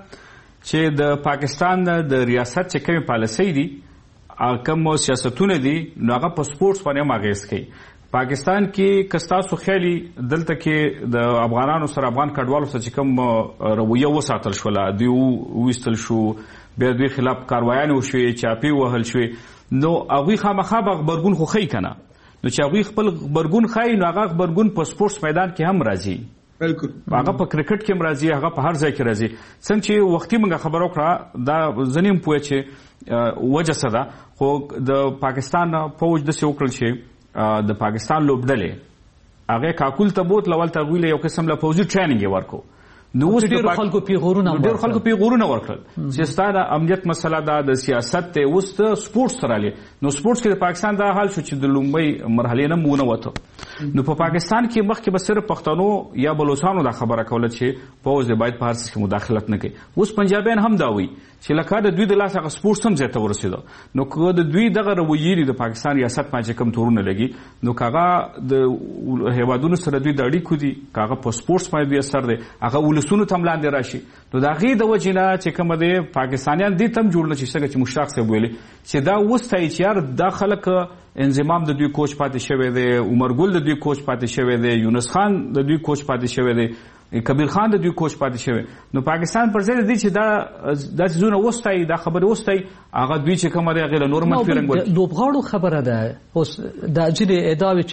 L: چې د پاکستان د ریاست چې کومې پالیسۍ دي، کوم سیاستونه دي، نو هغه په سپورټس باندې هم اغېز کوي. پاکستان کې کستاسو خیالي دلته کې د افغانانو سره افغان کډوالو سره چې کوم رویه وساتل شوله، دوی وویستل شو، بیا دوی خلاف کاروایانې وشوې، چاپې وهل شوې، نو هغوی خامخا به غبرګون خو ښیي که نه؟ نو چې هغوی خپل غبرګون ښایي نو هغه غبرګون په سپورټس میدان کې هم راځي،
G: بالکل
L: هغه په کرکټ کې هم راځي، هغه په هر ځای کې راځي. څنګه چې وختي موږ خبره وکړه دا زه نه یم پوه چې وجه څه ده، خو د پاکستان فوج داسې وکړل چې د پاکستان لوبډلې هغه کاکول ته بوتله، ولته هغوی له یو قسم له پوځي ټریننګ یې ورکړو. نو اوس
F: ډېرو خلکو پیغورونه
L: ډېرو خلکو پیغورونه ورکړل چې ستا د امنیت مسله ده، د سیاست دی، اوس ته سپورټس ته رالې. نو سپورټس کې د پاکستان دا حال شو چې د لومړۍ مرحلې نه مونه وته. نو په پاکستان کې مخکې به صرف پښتنو یا بلوچستانو دا خبره کوله چې پوځ دی باید په هر څه کې مداخلت نه کوي. اوس پنجابیان هم دا وایي چې لکه د دوی د لاسه هغه سپورټس هم ځای ته ورسېده. نو که د دوی دغه رویې دي د پاکستان ریاست باندې چې کوم تورونه لګي، نو که هغه د هیوادونو سره دوی د اړیکو دي، که هغه په سپورټس باندې دوی اثر دی، هغه ولسونو ته هم لاندې راشي، نو د هغې د وجې نه چې کومه دی پاکستانیان دې ته هم جوړ نه شي. څنګه چې مشتاق صاحب ویلي چې دا وستایي چې یار دا خلک انضمام د دوی کوچ پاتې شوی دی، عمرګل د دوی کوچ پاتې شوی دی، یونس خان د دوی کوچ پاتې شوی دی، کبیر خان د دوی کوچ پاتې شوی. نو پاکستان پر ځای دی چې دا دا څیزونه وستایي، دا خبرې وستایي، هغه دوی چې کومه دی هغې له نور منفي رنګ ورکړي.
F: لوبغاړو خبره ده. اوس دا ځینې ادعاوې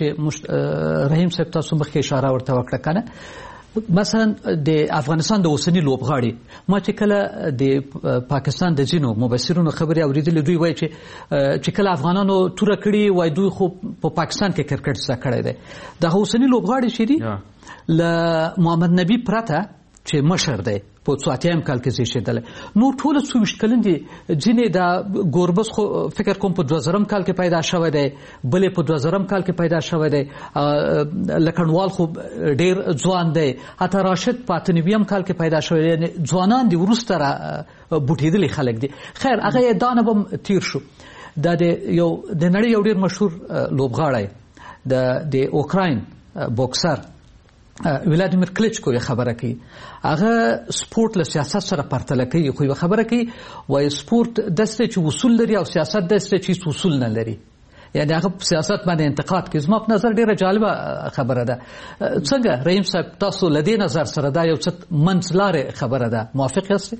F: چې رحیم صاحب تاسو مخکې اشاره ورته وکړه که نه، مثلا د افغانستان د اوسني لوبغاړي، ما چې کله د پاکستان د ځینو مبصرونو خبرې اورېدلې، دوی وایي چې چې کله افغانانو توره کړي وایي دوی خو په پاکستان کې کرکټ زده کړی دی. دغه اوسني لوبغاړي چې دي له محمد نبي پرته چې مشر دی په څو اتیایم کال کې زیږېدلی، نور ټوله څو ویشت کلن دي. ځینې د ګوربز خو فکر کوم په دوه زرم کال کې پیدا شوی دی، بلې په دوه زرم کال کې پیدا شوی دی، لکڼوال خو ډېر ځوان دی، حتی راشد په اته نویم کال کې پیدا شوی دی. یعنې ځوانان دي، وروسته را بوټېدلي خلک دي. خیر هغه یې دا نه به هم تېر شو. دا د یو د نړۍ یو ډېر مشهور لوبغاړی د اوکراین بوکسر ولادیمیر کلیچکو یې خبره کوي، هغه سپورټ له سیاست سره پرتله کوي، خو یې خبره کوي وایي سپورټ داسې چې اصول لري او سیاست داسې چې اصول نه لري. یعنې هغه په سیاست باندې انتقاد کوي. زما په نظر ډېره جالبه خبره ده. څنګه رحیم صاحب تاسو له دې نظر سره دا یو څه منځلارې خبره ده، موافق یاستئ؟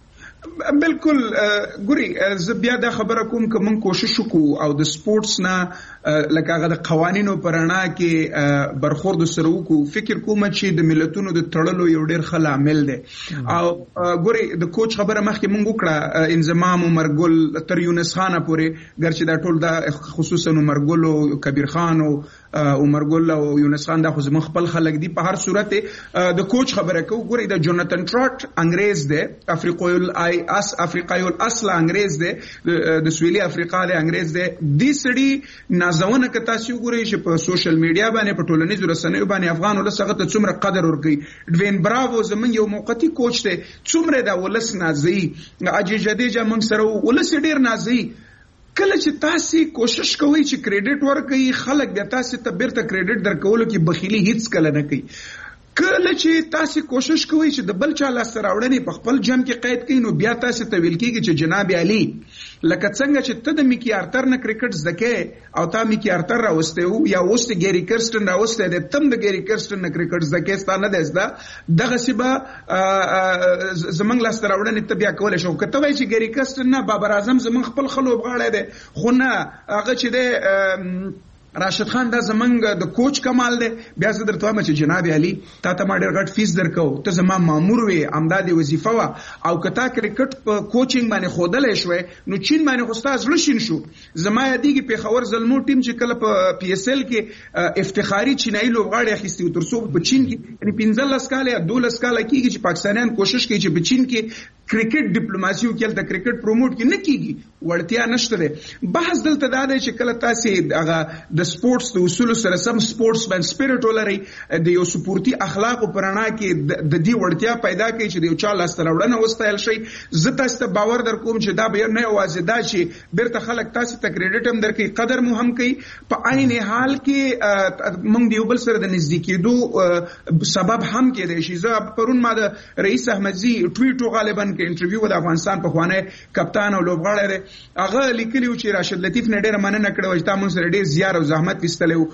G: بالکل. ګوري زه بیا دا خبره کوم که موږ کوشش وکړو او د سپورټس نه لکه هغه د قوانینو په رڼا کې برخورد سره وکړو، فکر کوم چې د ملتونو د تړلو یو ډېر ښه لامل دی. او ګوري د کوچ خبره مخکې موږ وکړه، انضمام عمرګل تر یونس خانه پورې، ګرچې دا ټول دا خصوصا عمرګل او کبیر خان او عمرګل او یونس خان دا خو زموږ خپل خلک دي. په هر صورت د کوچ خبره کوو. ګوري د جوناتن ټراټ انګریز دی، افریقایي اس افریقایي الاصل انګریز دی، د سویلي افریقا دی انګریز دی. دې سړي نازونه که تاسو وګورئ چې په سوشل میډیا باندې په ټولنیزو رسنیو باندې افغان ولس هغه ته څومره قدر ورکوي. ډوین براوو زموږ یو موقتي کوچ دی، څومره دا ولس نازوي. اجي جدیجه موږ سره ولس ډېر نازوي. کله چې تاسو کوشش کوئ چې کریډټ ورکړئ، خلک بیا تاسو ته بیرته کریډټ درکولو کې بخیلی هیڅ کله نه کوي. کله چې تاسو کوشش کوئ چې د بل چا لاسته راوړنې په خپل جمع کې قید کړئ، نو بیا تاسو ته ویل کېږي چې جناب علي لکه څنګه چې ته د میکی ارتر نه کرکټ زده کې او تا میکی ارتر راوستی و، یا اوس د ګیری کرسټن راوستی دی، تم د ګیری کرسټن نه کرکټ زده کې، ستا نه دی زده، دغسې به زموږ لاسته راوړنې ته بیا کولی شو. که ته وایې چې ګیری کرسټن نه، بابر اعظم زموږ خپل ښه لوبغاړی دی، خو نه هغه چې دی راشد خان دا زمنګ د کوچ کمال دی. بیا زه درته وایم چې جناب علي تا ته ما ډېر غټ فیس درکو، ته زما مامور وې، امدادي وظیفه وه، او که تا کرکټ په کوچینګ باندې ښودلی شوی نو چین باندې خو ستا زړه شین شو. زما یادېږي پېښور زلمو ټیم چې کله په پی ایس ایل کې افتخاري چینایي لوبغاړي اخیستي و، تر څو په چین کې یعنې پنځلس کاله یا دولس کاله کېږي چې پاکستانیان کوشش کوي چې په چین کې کرکټ ډیپلوماسي وکړي، هلته کرکټ پروموټ کړي، نه کېږي، وړتیا نشته دی. بحث دلته دا دی چې کله تاسې هغه د سپورټس د اصولو سره سم سپورټس مین سپیرټ ولرئ، د یو سپورتي اخلاقو په رڼا کې د دې وړتیا پیدا کوي چې د یو چا لاسته راوړنه وستایل شي. زه تاسو ته باور در کوم چې دا به نه یوازې دا چې بیرته خلک تاسو ته کریډټ هم درکوي، قدر مو هم کوي، په عین حال کې موږ د یو بل سره د نږدې کېدو سبب هم کېدای شي. زه پرون ما د رئیس احمدزي ټویټ غالبا کې انټرویو د افغانستان پخوانی کپتان او لوبغاړی دی، هغه لیکلی و چې راشد لطیف نه ډېره مننه کړې وه چې تا موږ سره ډېر زیار او زحمت ویستلی و.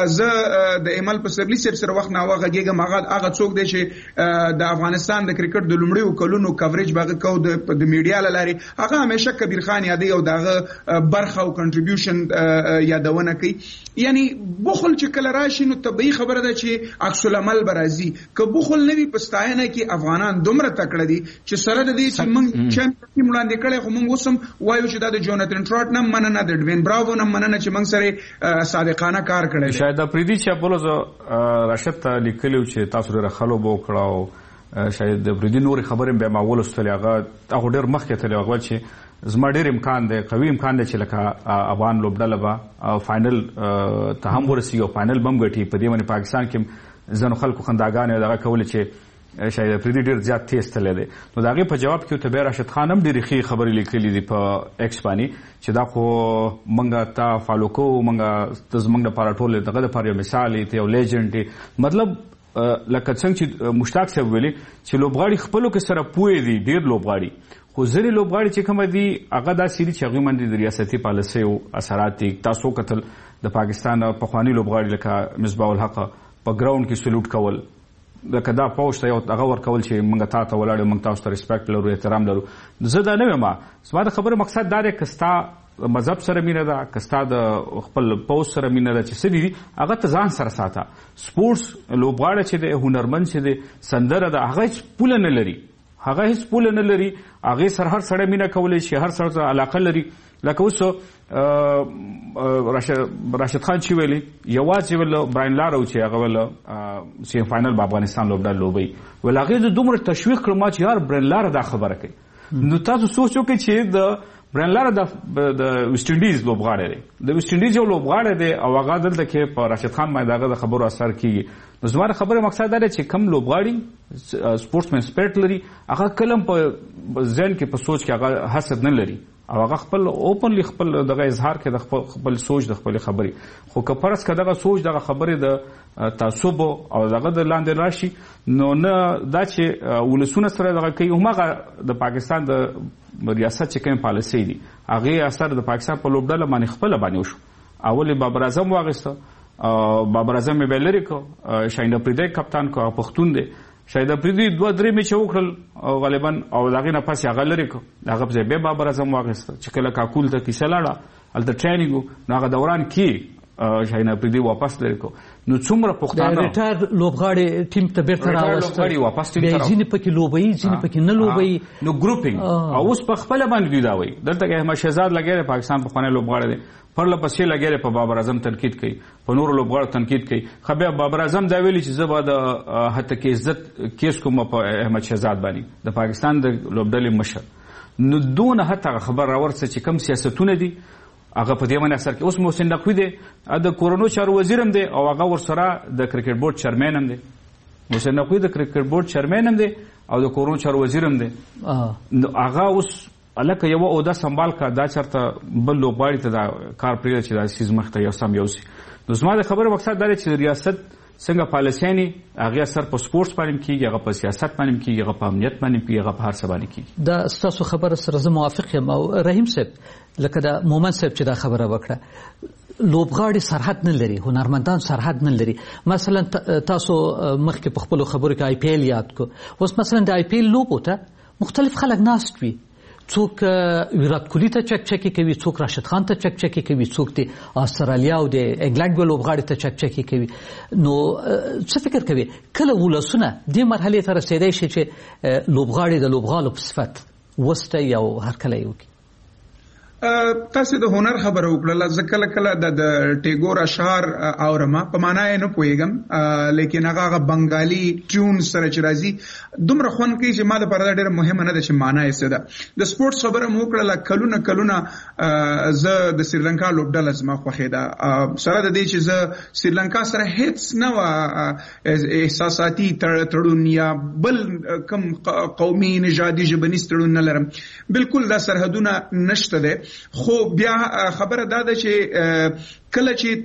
G: زه د ایمل پسرلي صاحب سره وخت ناوخته غږېږم، هغه هغه څوک دی چې د افغانستان د کرکټ د لومړیو کلونو کوریج به هغه کوو د میډیا له لارې، هغه همیشه کبیر خان یادوي او د هغه برخه او کنټریبیوشن یادونه کوي. یعنی بخل چې کله راشي نو طبیعي خبره ده چې عکس العمل به راځي. که بخل نه وي په ستاینه کې افغانان دومره تکړه دي چې سره د دې چې موږ چمپیون وړاندې کړی، خو موږ اوس هم وایو چې دا د جوناتن ټراټ نه مننه، د ډوین براوو نه مننه چې موږ سره صادقانه کار کړی.
L: شاید افریدي چې بوله زه راشد ته لیکلی چې تاسو ډېره ښه لوبه وکړه، او شاید د افریدي نورې خبرې بیا ما ولوستلې، هغه هغه ډېر مخکې تللی، هغه چې زما ډېر امکان دی، قوي امکان دی چې لکه افغان لوبډله به فاینل ته هم ورسېږي او فاینل به هم ګټي. په دې باندې پاکستان کې ځینو خلکو خنداګانې دغه کولې چې شاید افریدي ډېر زیات تیز تللی دی. نو د هغې په جواب کې ورته بیا راشد خان هم ډېرې ښې خبرې لیکلي دي په ایکس باندې چې دا خو موږ تا فالو کوو، موږ ته زموږ دپاره ټول دغه دپاره یو مثال یې، ته یو لیجنډ یې. مطلب لکه څنګه چې مشتاق صاحب ویلي چې لوبغاړي خپلو کې سره پوهې دي، ډېر لوبغاړي، خو ځینې لوبغاړي چې کومه دي هغه داسې دي چې هغوی باندې د ریاستي پالیسیو اثرات دي. تاسو وکتل د پاکستان پخواني لوبغاړي لکه مصباح الحق په ګراونډ کې سلوټ کول، لکه دا پوسټ ته یو هغه ورکول چې موږ تا ته ولاړ یو، موږ تاسو ته ریسپیکټ لرو، احترام لرو. زه دا نه یم، زما د خبرو مقصد دا دی که ستا مذهب سره مینه ده، که ستا د خپل پوز سره مینه ده، چې څه دي هغه ته ځان سره ساته. سپورټس لوبغاړی چې دی، هنرمند چې دی، سندره ده، هغه هېڅ پوله نه لري، هغه هېڅ پوله نه لري، هغې سره هر سړی مینه کولی شي، هر سړی سره علاقه لري. لکه اوس راشد خان چې ویلي یوازې ول براین لارو چې هغه ول سیم فاینل په افغانستان لوبډله لوبوي، ول هغې د دومره تشویق کړم ما چې یار براین لاره دا خبره کوي. نو تاسو سوچ وکړئ چې د براین لاره د ویسټ انډیز لوبغاړی دی، د ویسټ انډیز یو لوبغاړی دی او هغه دلته کې په راشد خان باندې هغه د خبرو اثر کېږي. نو زما د خبرې مقصد دا دی چې کم لوبغاړي سپورټس مین سپیرټ لري، هغه کله هم په ذهن کې په سوچ کې هغه حسد نه لري، او هغه خپل اوپنلی خپل دغه اظهار کې د خپل سوچ د خپل خبرې. خو که فرض که دغه سوچ دغه خبرې د تعصب او دغه د لاندې راشي، نو نه دا چې ولسونه سره دغه کوي، هماغه د پاکستان د ریاست چې کوم پالیسۍ دي هغې اثر د پاکستان په لوبډله باندې خپله باندې وشو. اول یې بابر اعظم واخیسته، بابر اعظم یې بیا لرې کړ، شاهین افریدی کپتان کړ، هغه پښتون دی. شاهید افریدي دوه درې میچه وکړل غالبا، او د هغې نه پس یې هغه لرې کړ، د هغه په ځای بیا بابر اعظم واخیسته. چې کله کاکول ته کیسه لاړه، هلته ټرینینګ و، نو هغه دوران کې شاهین افریدي واپس لرې کړ. نو څومره پښتانه
F: د ریټایر لوبغاړي ټیم ته بیرته راوسته، بیا ځینې پکې لوبوي، ځینې پکې نه لوبوي،
L: نو ګروپینګ. او اوس په خپله باندې دوی دا وایي دلته کې احمد شهزاد لګیا دی، پاکستان پخوانی لوبغاړی دی، پرله پسې لګیا دی په بابر اعظم تنقید کوي، په نورو لوبغاړو تنقید کوي. خو بیا بابر اعظم دا ویلي چې زه به د هتکې عزت کیس کوم په احمد شهزاد باندې، د پاکستان د لوبډلې مشر. نو دونه حتی خبر راورسه چې کم سیاستونه دي هغه په دې باندې اثر کوي. اوس محسن نقوي دی، د کورونو چارو وزیر هم دی، او هغه ورسره د کرکټ بورډ چیرمن هم دی. محسن نقوي د کرکټ بورډ چیرمن هم دی او د کورونو چارو وزیر هم دی. نو هغه اوس الکه یو عہده سنبال کا، دا چرته بل لوبغاړي ته دا کار پرېږده چې دا سیز مخ ته یو سم یوسي. نو زما د خبرې مقصد دا دی چې ریاست څنګه پالیسیانې هغې اثر په سپورټس باندې کېږي، هغه په سیاست باندې کېږي، هغه په امنیت باندې کېږي، هغه په هر څه باندې کېږي.
F: دا ستاسو خبره سره زه موافق یم. او رحیم صاحب لکه د مومن صاحب چې دا خبره وکړه، لوبغاړي سرحد نه لري، هنرمندان سرحد نه لري. مثلا تاسو مخکې په خپلو خبرو کې آی پی ایل یاد کو، اوس مثلا د آی پی ایل لوبو ته مختلف خلک ناست وي، څوک ویرات کوهلی ته چکچکي کوي، څوک راشد خان ته چکچکي کوي، څوک د استرالیا او د انګلند به لوبغاړي ته چکچکي کوي. نو څه فکر کوي کله ولسونه دې مرحلې ته رسېدای شي چې لوبغاړي د لوبغالو په صفت وسته یو هرکلی وکړي؟
G: تاسو د هنر خبره وکړه، زه کله کله د ټیګور اشعار اورم، په معنا یې نه پوهیږم، لیکن هغه بنگالي ټیون سره چې راځي دومره خوند کوي چې ما د پاره ډېره مهمه نه ده چې معنا یې څه ده. د سپورټس خبره مو وکړه، کلونه کلونه زه د سریلانکا لوبډله زما خوښې ده، سره د دې چې زه سریلانکا سره هیڅ نه و احساساتي تړون یا بل کم قومي نژادي ژبنیز تړون نه لرم، بالکل دا سرحدونه نشته ده. خو بیا خبره دا ده چې کله چې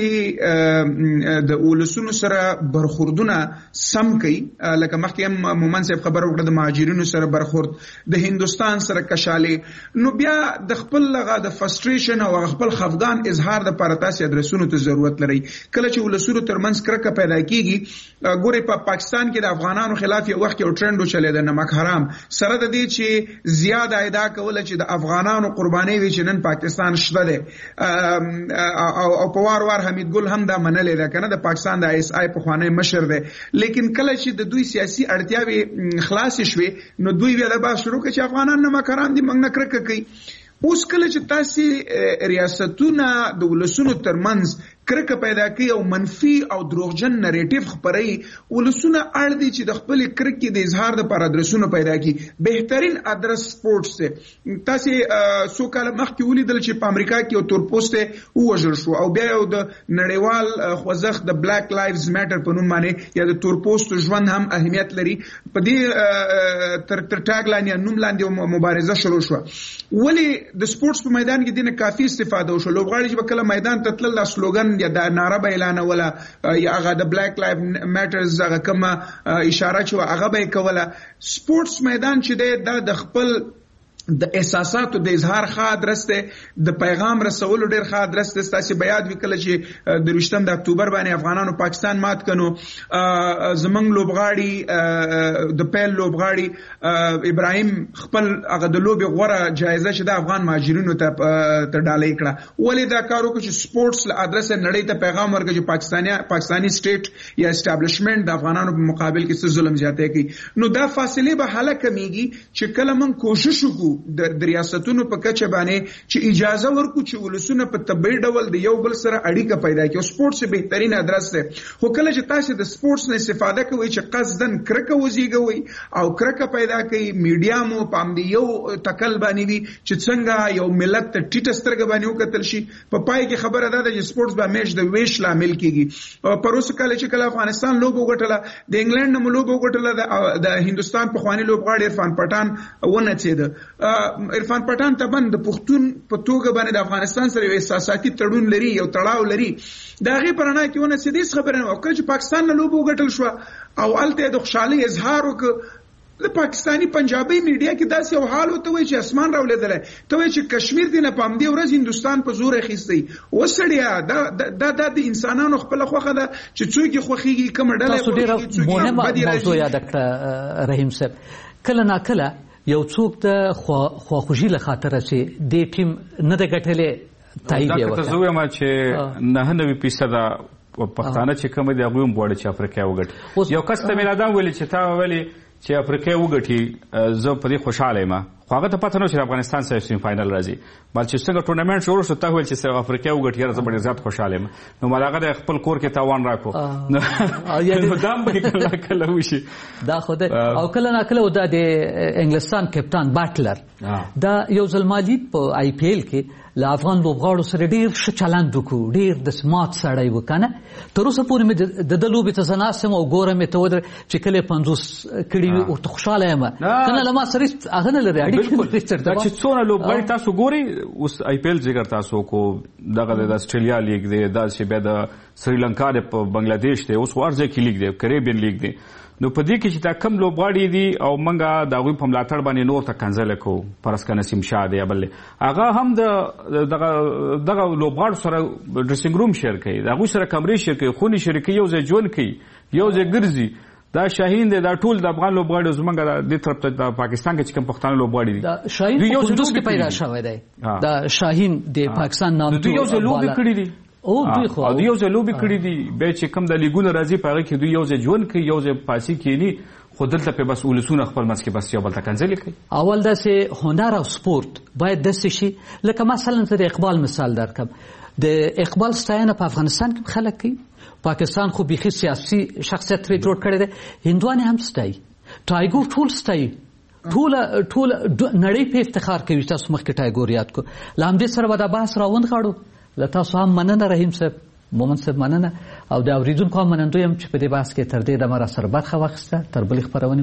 G: تاسو د ولسونو سره برخوردونه سم کوي، لکه مخکې هم مومن صاحب خبره وکړه د مهاجرینو سره برخورد، د هندستان سره کشاله، نو بیا د خپل لغه د فرستریشن او خپل خفګان اظهار د لپاره تاسو ادرسونو ته ضرورت لري. کله چې ولسونو ترمنځ کرکه پیدا کیږي، ګوري په پاکستان کې د افغانانو خلاف یو وخت یو ټرند چلے د نمک حرام، سره د دې چې زیاده ادا کول چې د افغانانو قرباني وي چې نن پاکستان شته ده، او او په وار وار حمید ګل هم دا منلې ده کنه، د پاکستان د ایس آی په خوانی مشر ده. لیکن کله چې د دوی سیاسي اړتیاوي خلاص شوي نو دوی بیا د با شروع کړي چې افغانان نه مکران دي موږ نه کرکه کوي. اوس کله چې تاسو ریاستونه د ولسونو ترمنځ کرکه پیدا کوي او منفي او دروغجن نریټیو خپروي، ولسونه اړ دي چې د خپل کرکې د اظهار د پر ادرسونو پیدا کړي. بهترین ادرس سپورټس دی. تاسو څو کال مخکې ولیدل چې په امریکا کې یو تورپوسته ووژل شو او بیا یو د نړیوال خوځښت د بلیک لایفز میټر په نوم باندې یا د تورپوستو ژوند هم اهمیت لري، په دې تر تر ټاګ لاندې نوم لاندې مبارزه شروع شو. ولی د سپورټس په میدان کې دینه کافي استفاده وشو. لوبغاړي چې کله میدان ته تلل د سلوګن یا د ناره به اعلان ولا یا هغه د بلیک لایف میټرز هغه کوم اشاره چې هغه به کوله. سپورټس میدان چې د خپل د احساساتو د اظهار ښه ادرس دی، د پیغام رسولو ډیر ښه ادرس دی. تاسو بیا د وکړه چې د ویشتم د اکتوبر باندې افغانانو پاکستان مات کړو، زمنګ لوبغاړي د پیل لوبغاړي ابراهیم خپل هغه د لوبي غوړه جایزه چې د افغان مهاجرینو ته ته ډالۍ کړه. ولې دا کار وکړو چې سپورټس له ادرس نړۍ ته پیغام ورکړي چې پاکستاني پاکستاني سټیټ یا اسټابلیشمنت د افغانانو په مقابل کې څه ظلم زیاته کوي. نو دا فاصله به حل کمیږي چې کله موږ کوشش وکړو د ریاستونو په کچه باندې چې اجازه ورکو چې ولسونه په طبيعي ډول د یو بل سره اړیکه پیدا کړي. سپورټس بهترین ادرس دی. خو کله چې تاسو د سپورټس نه استفاده کوئ چې قصدن کرکه وزيږوي او کرکه پیدا کوي، میډیا مو پام دی یو تکل باندې وي چې څنګه یو ملت ته ټیټ سترګ باندې وکتل شي. په پای کې خبره ده چې سپورټس به میش د ویش لامل کیږي. پروسه کله چې کله افغانستان لوبو وګټله، د انګلند نو لوبو وګټله، د هندستان په خواني لوبغاړي عرفان پټان ونه چید. عرفان پټان تبن د پښتون په توګه باندې د افغانستان سره یو احساساتي تړون لري، یو تړاو لري. دا غي پرانه کې ونه سیدیس خبره نه وکړي چې پاکستان نه لوبو وګټل شو او الته د خوشحالي اظهار وکړ. د پاکستانی پنجابي میډیا کې داسې یو حال وته وي چې اسمان راولېدل، ته وایي چې کشمیر دی نه پام دی ورځ هندستان په زور اخیستی. وسړیا دا دا د انسانانو خپل خوخه ده چې څوک خوخيږي کوم ډله.
F: تاسو ډیره مهمه موضوع یاد کړه رحیم صاحب. کله نا کله یو څوک د خواخوږي له خاطر چې د ټیم نه د ګټلې تایید یې وکړه.
L: تاسو وایم چې نه نوي فیصد پښتانه چې کوم دی هغه هم غواړي چې افریقا وګټي. یو کس ته میلادان ویلي چې تا ویلي چې افریقا وګټي، زه په دې خوشاله یم. خو هغه ته پته نه چې افغانستان سره سیم فائنل راځي، بل چې څنګه ټورنمنت شروع شو ته ویل چې افریقا وګټي، زه ډېر زیات خوشاله یم. نو مالغه خپل کور کې تاوان راکو نو دام به کله کله وشي
F: دا خو ده. او کله نا کله دا د انګلستان کپتان باټلر دا یو ځل مالی په آی پی ایل کې له افغان لوبغاړو سره ډیر ښه چلند وکړو، ډیر د سمارټ سړی و کنه. تر اوسه پورې مې د د لوبې ته زناسم او ګورم ته ودر چې کله پنځوس کړي وي او ته خوشاله یم کنه لما سره هغه نه لري
L: اړیکه دا چې څونه لوبغاړي تاسو ګوري. اوس آی پی ایل ذکر تاسو کو دغه د استرالیا لیگ دی، دا چې بیا د سریلانکا د بنگلاديش دی، اوس ورځ کې لیگ دی، کریبین لیگ دی. نو په دې کې چې دا کم لوبغاړي دي او منګه د غوي په ملاتړ باندې نور ته کنځل کو پرسکه نسیم شاه دی بل هغه هم د دغه دغه لوبغاړو سره ډریسینګ روم شیر کوي، د غوي سره کمرې شیر کوي، خوني شریکي یو ځای جون کوي، یو ځای ګرځي. دا شاهین دی دا ټول د افغان لوبغاړي زمونږ د طرف ته د پاکستان کې چې کوم پښتانه لوبغاړي دي
F: دا شاهین په کندوز کې پیدا شوی دی دا شاهین د پاکستان نام
L: دوی یو ځل لوبي کړی دي
F: او دوی خو
L: دوی یو ځل لوبي کړی دي به چې کوم د لیګونو راځي په هغه کې دوی یو ځل ژوند کوي یو ځل پاسي کینی خو دلته په بس ولسونه خپل منځ کې بس یو بل ته کنځلې کوي.
F: اول داسې هنر او سپورت باید داسې شي لکه مثلا زه د اقبال مثال درکم. د اقبال ستاینه په افغانستان کې خلک کوي، پاکستان خو بیخي سیاسي شخصیت ترې جوړ کړی دی، هندوانې هم ستایي، ټایګور ټول ستایي، ټول ټول نړۍ په افتخار کوي. تاسو مخکې ټایګور یاد کو، له همدې سره به دا بحث راوند غاړو. له تاسو هم مننه رحیم صاحب، مومن صاحب مننه، او د اوریدونکو هم منندوی یم چې په دې بحث کې تر دې دمه را سره برخه واخیسته. تر بلې خپرونې